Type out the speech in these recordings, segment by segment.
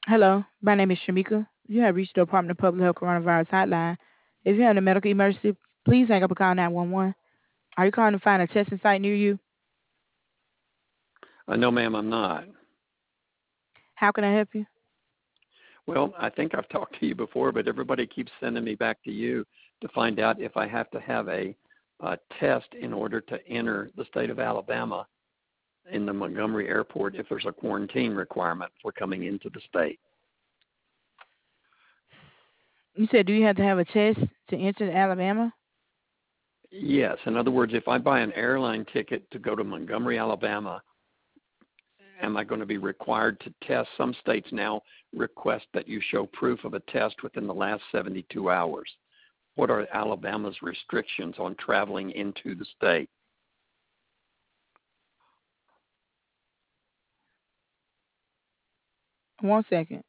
Hello, my name is Shamika. You have reached the Department of Public Health Coronavirus Hotline. If you have a medical emergency, please hang up and call 911. Are you calling to find a testing site near you? No, ma'am, I'm not. How can I help you? Well, I think I've talked to you before, but everybody keeps sending me back to you to find out if I have to have a test in order to enter the state of Alabama in the Montgomery airport if there's a quarantine requirement for coming into the state. You said, do you have to have a test to enter Alabama? Yes. In other words, if I buy an airline ticket to go to Montgomery, Alabama, am I going to be required to test? Some states now request that you show proof of a test within the last 72 hours. What are Alabama's restrictions on traveling into the state? One second.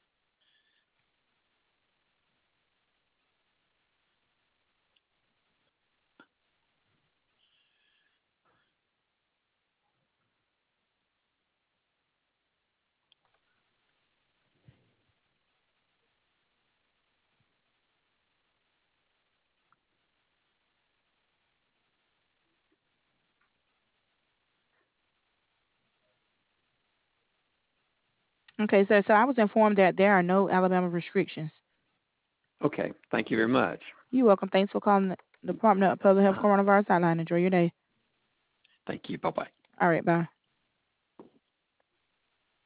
Okay, sir. So I was informed that there are no Alabama restrictions. Okay, thank you very much. You're welcome. Thanks for calling the Department of Public Health Coronavirus Hotline. Enjoy your day. Thank you. Bye bye. All right, bye.